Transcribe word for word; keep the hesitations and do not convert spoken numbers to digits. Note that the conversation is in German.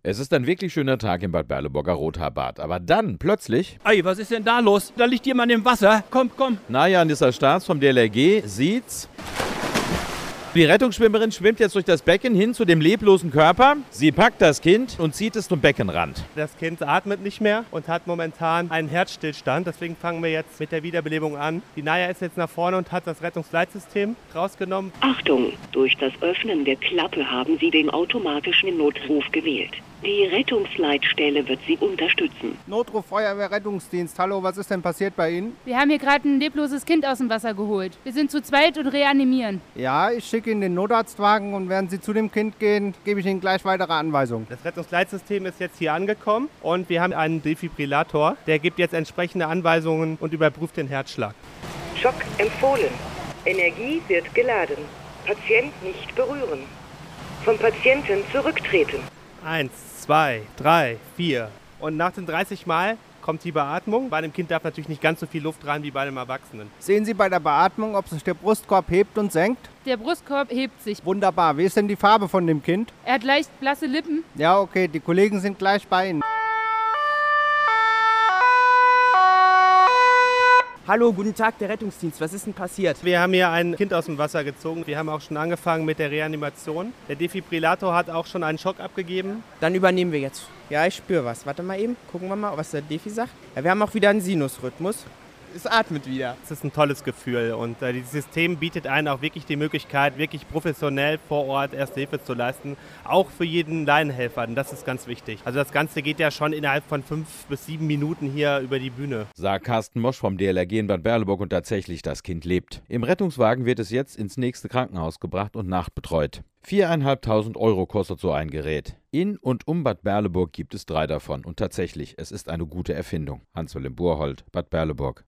Es ist ein wirklich schöner Tag im Bad Berleburger Rothaarbad. Aber dann plötzlich... Ey, was ist denn da los? Da liegt jemand im Wasser. Komm, komm. Naja, Nissa Staats vom D L R G sieht's. Die Rettungsschwimmerin schwimmt jetzt durch das Becken hin zu dem leblosen Körper. Sie packt das Kind und zieht es zum Beckenrand. Das Kind atmet nicht mehr und hat momentan einen Herzstillstand. Deswegen fangen wir jetzt mit der Wiederbelebung an. Die Naya ist jetzt nach vorne und hat das Rettungsleitsystem rausgenommen. Achtung! Durch das Öffnen der Klappe haben Sie den automatischen Notruf gewählt. Die Rettungsleitstelle wird Sie unterstützen. Notruf Feuerwehr Rettungsdienst. Hallo, was ist denn passiert bei Ihnen? Wir haben hier gerade ein lebloses Kind aus dem Wasser geholt. Wir sind zu zweit und reanimieren. Ja, ich schicke Ihnen den Notarztwagen und während Sie zu dem Kind gehen, gebe ich Ihnen gleich weitere Anweisungen. Das Rettungsleitsystem ist jetzt hier angekommen und wir haben einen Defibrillator. Der gibt jetzt entsprechende Anweisungen und überprüft den Herzschlag. Schock empfohlen. Energie wird geladen. Patient nicht berühren. Vom Patienten zurücktreten. Eins, zwei, drei, vier. Und nach den dreißig Mal kommt die Beatmung. Bei einem Kind darf natürlich nicht ganz so viel Luft rein wie bei einem Erwachsenen. Sehen Sie bei der Beatmung, ob sich der Brustkorb hebt und senkt? Der Brustkorb hebt sich. Wunderbar. Wie ist denn die Farbe von dem Kind? Er hat leicht blasse Lippen. Ja, okay. Die Kollegen sind gleich bei Ihnen. Hallo, guten Tag, der Rettungsdienst. Was ist denn passiert? Wir haben hier ein Kind aus dem Wasser gezogen. Wir haben auch schon angefangen mit der Reanimation. Der Defibrillator hat auch schon einen Schock abgegeben. Dann übernehmen wir jetzt. Ja, ich spüre was. Warte mal eben. Gucken wir mal, was der Defi sagt. Ja, wir haben auch wieder einen Sinusrhythmus. Es atmet wieder. Es ist ein tolles Gefühl und äh, dieses System bietet einen auch wirklich die Möglichkeit, wirklich professionell vor Ort Erste Hilfe zu leisten. Auch für jeden Laienhelfer, und das ist ganz wichtig. Also das Ganze geht ja schon innerhalb von fünf bis sieben Minuten hier über die Bühne. Sagt Carsten Mosch vom D L R G in Bad Berleburg und tatsächlich, das Kind lebt. Im Rettungswagen wird es jetzt ins nächste Krankenhaus gebracht und nachbetreut. Viereinhalbtausend Euro kostet so ein Gerät. In und um Bad Berleburg gibt es drei davon. Und tatsächlich, es ist eine gute Erfindung. Hans-Wilhelm Burhold, Bad Berleburg.